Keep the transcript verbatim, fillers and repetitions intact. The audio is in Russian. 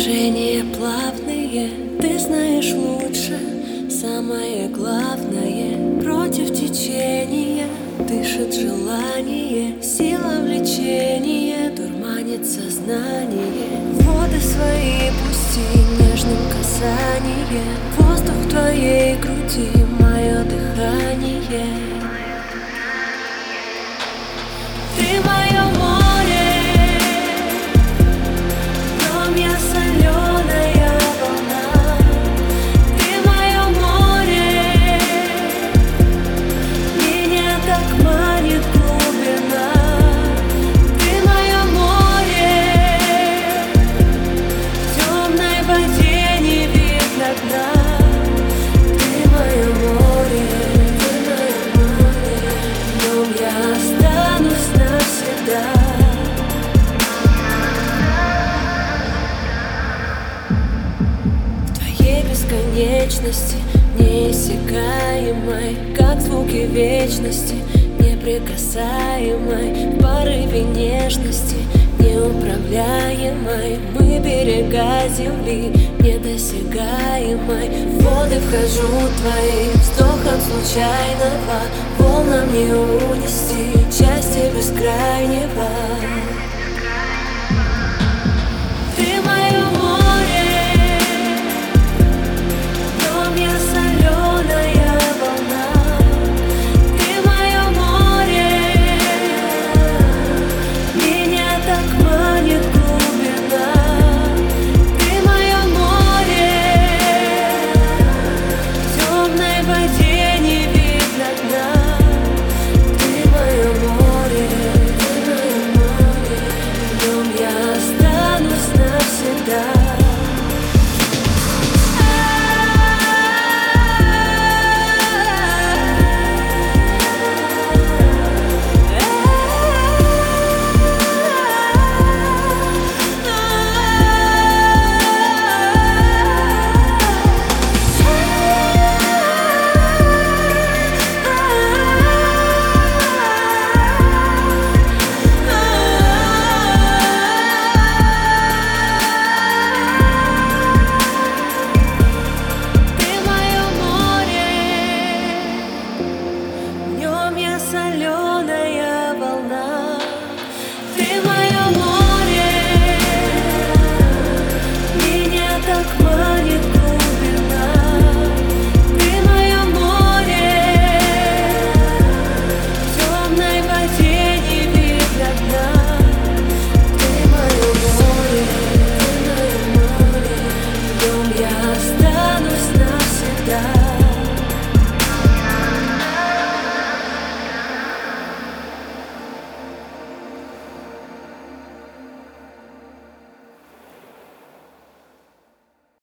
Движения плавные, ты знаешь лучше. Самое главное, против течения дышит желание, сила влечения дурманит сознание. Воды свои пусти нежным касанием, воздух в твоей груди, мое дыхание. Ты мое море, дом я соленая волна. Ты мое море, меня так манит глубина. Ты мое море, в темной воде не видно дна. Ты мое море, ты мое море, в нем я останусь навсегда. Бесконечности, неиссякаемой, как звуки вечности, неприкасаемой, в порыве нежности, неуправляемой. Мы берега земли, недосягаемой. В воды вхожу твои, вздохом случайного, волнам не унести счастье бескрайнего.